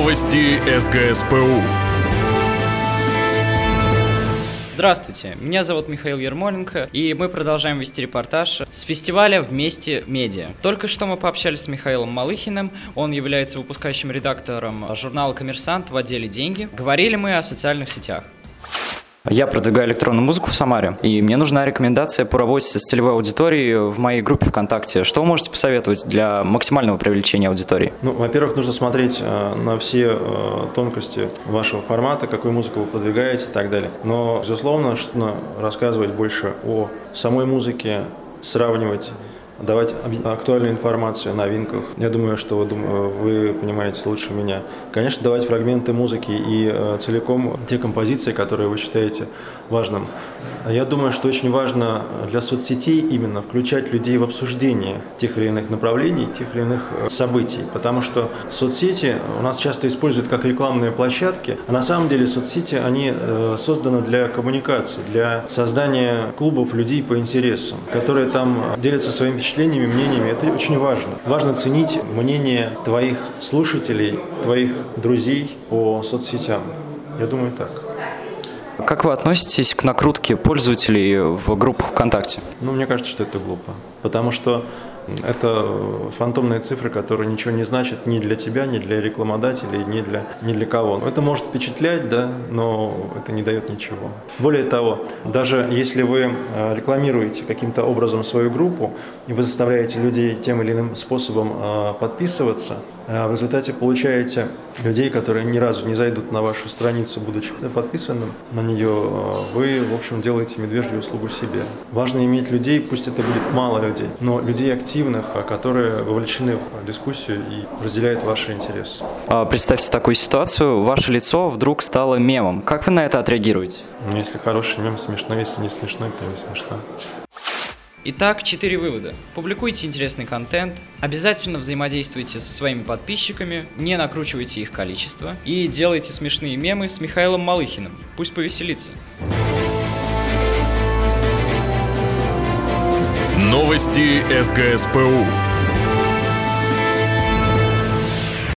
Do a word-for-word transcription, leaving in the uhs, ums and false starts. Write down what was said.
Новости СГСПУ. Здравствуйте, меня зовут Михаил Ермоленко, и мы продолжаем вести репортаж с фестиваля «Вместе медиа». Только что мы пообщались с Михаилом Малыхиным, он является выпускающим редактором журнала «Коммерсант» в отделе «Деньги». Говорили мы о социальных сетях. Я продвигаю электронную музыку в Самаре, и мне нужна рекомендация по работе с целевой аудиторией в моей группе ВКонтакте. Что вы можете посоветовать для максимального привлечения аудитории? Ну, во-первых, нужно смотреть э, на все э, тонкости вашего формата, какую музыку вы продвигаете и так далее. Но, безусловно, нужно рассказывать больше о самой музыке, сравнивать, давать актуальную информацию о новинках. Я думаю, что вы, вы понимаете лучше меня. Конечно, давать фрагменты музыки и э, целиком те композиции, которые вы считаете важным. Я думаю, что очень важно для соцсетей именно включать людей в обсуждение тех или иных направлений, тех или иных событий. Потому что соцсети у нас часто используют как рекламные площадки, а на самом деле соцсети, они э, созданы для коммуникации, для создания клубов людей по интересам, которые там делятся своими впечатлениями, мнениями. Это очень важно. Важно ценить мнение твоих слушателей, твоих друзей по соцсетям. Я думаю, так. Как вы относитесь к накрутке пользователей в группах ВКонтакте? Ну, мне кажется, что это глупо. Потому что это фантомные цифры, которые ничего не значат ни для тебя, ни для рекламодателей, ни для, ни для кого. Это может впечатлять, да, но это не дает ничего. Более того, даже если вы рекламируете каким-то образом свою группу, и вы заставляете людей тем или иным способом подписываться, в результате получаете людей, которые ни разу не зайдут на вашу страницу, будучи подписанным на нее, вы, в общем, делаете медвежью услугу себе. Важно иметь людей, пусть это будет мало людей, но людей активных, которые вовлечены в дискуссию и разделяют ваши интересы. Представьте такую ситуацию, ваше лицо вдруг стало мемом. Как вы на это отреагируете? Если хороший мем, смешно, если не смешной, то не смешно. Итак, четыре вывода. Публикуйте интересный контент, обязательно взаимодействуйте со своими подписчиками, не накручивайте их количество и делайте смешные мемы с Михаилом Малыхиным. Пусть повеселится. Новости СГСПУ.